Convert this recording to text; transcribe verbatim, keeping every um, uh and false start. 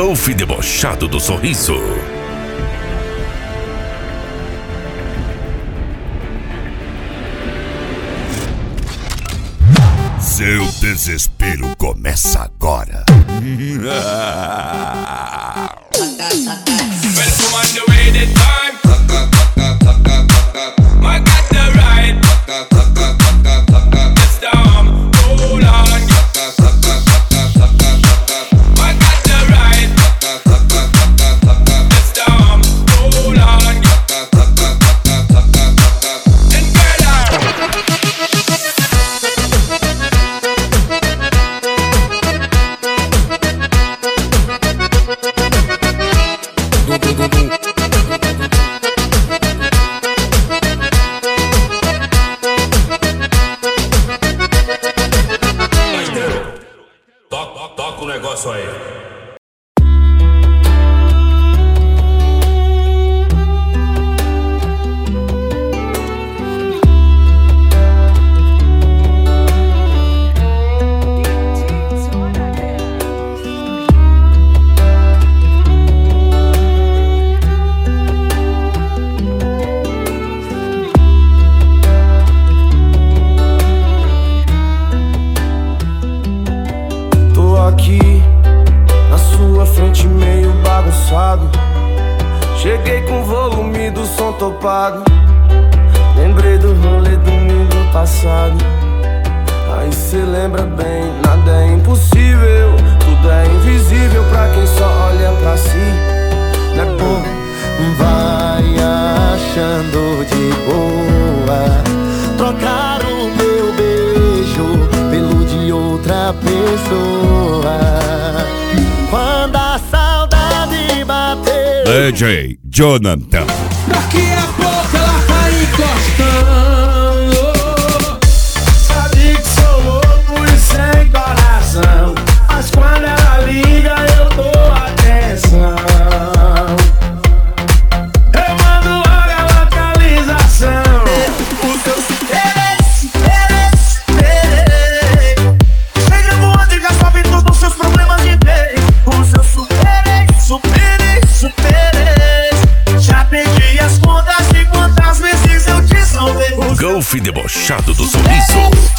Golfe debochado do sorriso. Seu desespero começa agora. Toca o negócio aí. Aqui na sua frente meio bagunçado. Cheguei com o volume do som topado. Lembrei do rolê domingo passado. Aí cê lembra bem, nada é impossível. Tudo é invisível pra quem só olha pra si. Não é bom? Vai achando de boa trocar o meu beijo pelo de outra pessoa. Quando a saudade bater, D J Jonathan. Daqui a pouco ela tá encostando. Sabe que sou louco e sem coração, mas quando ela liga eu dou atenção. Eu mando logo a localização. O seu superei, superei, superei. Chega voando e já sobe todos os seus problemas de vez. O seu superei, superei, superei. Já perdi as contas de quantas vezes eu te salvei. Golfe debochado do sorriso.